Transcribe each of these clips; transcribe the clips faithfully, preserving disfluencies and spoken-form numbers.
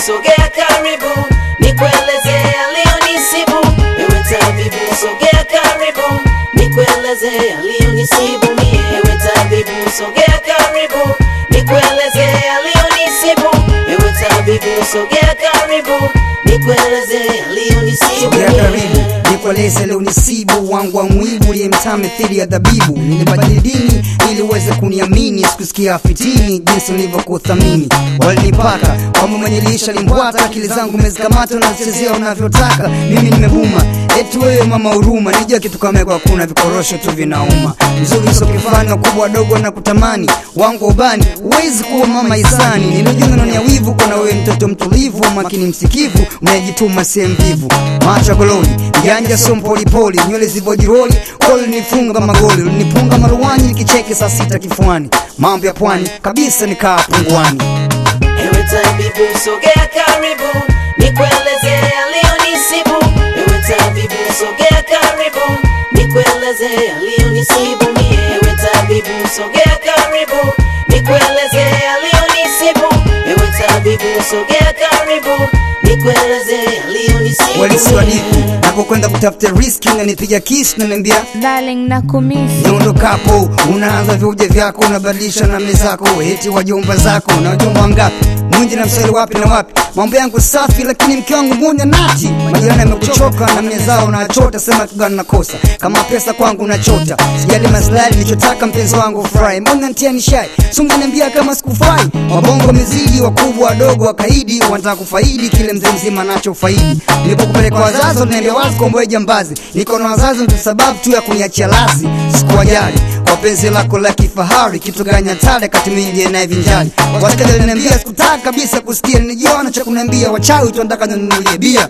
sogea karibu, nikueleze aliyonisibu. Ewe tabibu sogea karibu, nikueleze aliyonisibu mie. Ewe tabibu sogea karibu, nikueleze aliyonisibu. Ewe tabibu sogea karibu, nikueleze aliyonisibu. Sogea karibu, nikueleze leo nisibu wangu wa mwibu uliyemtaa mithili ya dhabibu. Nilibadili dini ili uweze kuniamini, sikusikia fitini jinsi nilivyokuthamini. Walinipaka kwamba mwenye lisha limbwata, akili zangu mezikamata na zichezea unavyotaka. Mimi nimebuma eti wewe mama huruma, nijua kitu kama kwa kuna vikorosho tu vinauma. Mzuri usokifanya kubwa wadogo na kutamani wangu ubani, uwezi kuwa mama isani. Nilijunga nani ya wivu kuna wewe mtoto mtulivu, makini msikivu, unajituma si mvivu. Macho gololi, mjanja sio mpolipoli, nywele zivojiroli, koli nifunga magoli, unipunga maruani nikicheke saa sita kifuani. Mambo ya pwani kabisa nikaa punguani. Ewe tabibu sogea karibu, nikueleze aliyonisibu. Ewe tabibu sogea karibu, nikueleze aliyonisibu mie. Ewe tabibu sogea karibu, nikueleze aliyonisibu. Ewe tabibu sogea karibu, nikueleze aliyonisibu. Walisiwadiku napokwenda kutafuta riski, unanipiga kiss na niambia darling nakumisi. Niondokapo unaanza vyoje vyako, unabadilisha na mezako, eti wajomba zako na wajomba wangapi, mwingi na msali wapi na wapi. Mambo yangu safi lakini mke wangu mmoja nati, majirani amekuchoka na mezao na achota, sema kugana nakosa kama pesa kwangu nachota. Sijali maslahi nilichotaka mpenzi wangu fry, mbona nitia nishai sunga niambia kama sikufai. Wabongo mizidi wakubwa wadogo wakaidi, wanataka kufaidi kile mzee mzima nacho faidi. Nilipokupeleka wazazi unaniambia wazi komboe jambazi, niko na wazazi ndio sababu tu ya kuniachia lazi. Sikuwajali kwa penzi lako la kifahari, kitu gani hatari kati mimi na vinjali. Wasikilizaji wananiambia sikutaka kabisa kusikia, nijiona cha kuniambia wachawi tu nataka ninunulie bia.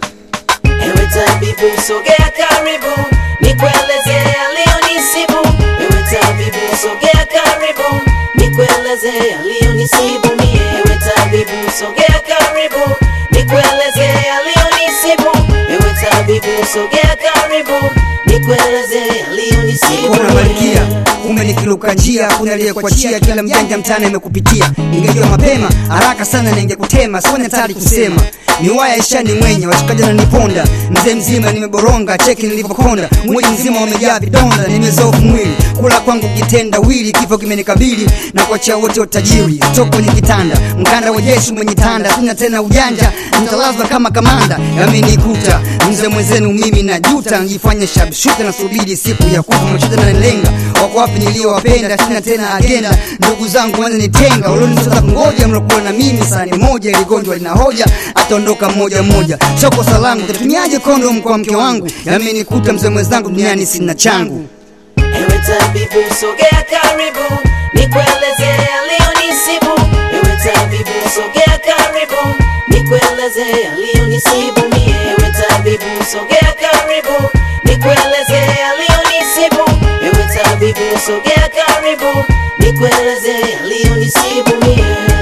Ewe tabibu sogea karibu, nikueleze aliyonisibu. Ewe tabibu sogea karibu, nikueleze aliyonisibu mie. Ewe tabibu sogea karibu, nikueleze aliyonisibu. Ewe tabibu sogea karibu, nikueleze aliyonisibu. Kuna malikia umenikiluka njia, kuna aliyekuachia, kila mjanja mtani amekupitia. Ningejua mapema haraka sana ningekutema, sio hatari kusema. Ni waya ishani mwenye washikaji na niponda, mzee mzima nimeboronga, cheki nilivyokonda, mwili mzima umejaa vidonda, nimezofu mwili kula kwangu kitenda wili, kifo kimenikabili na kuachia wote utajiri. Toko kwenye kitanda mkanda wa jeshi mwenye tanda, sina tena ujanja nitalazwa kama kamanda. Yamenikuta mzee mwenzenu mimi na juta, nijifanye shabshuta na subiri siku ya kufa. Mchote na nilenga wako wapi niliowapenda, sina tena agenda. Ndugu zangu wanza nitenga, ulionitoza kungoja, mlokuwa na mimi sani moja, iligonjwa lina hoja ataondoka moja moja. Choko salangu tatumiaje kondom kwa mke wangu, yamenikuta mzee mwenzangu duniani sina changu. Ewe tabibu sogea karibu, nikueleze aliyonisibu. Ewe tabibu sogea karibu, nikueleze aliyonisibu mie. Ewe tabibu sogea karibu, nikueleze aliyonisibu. Ewe tabibu sogea karibu, nikueleze aliyonisibu mie.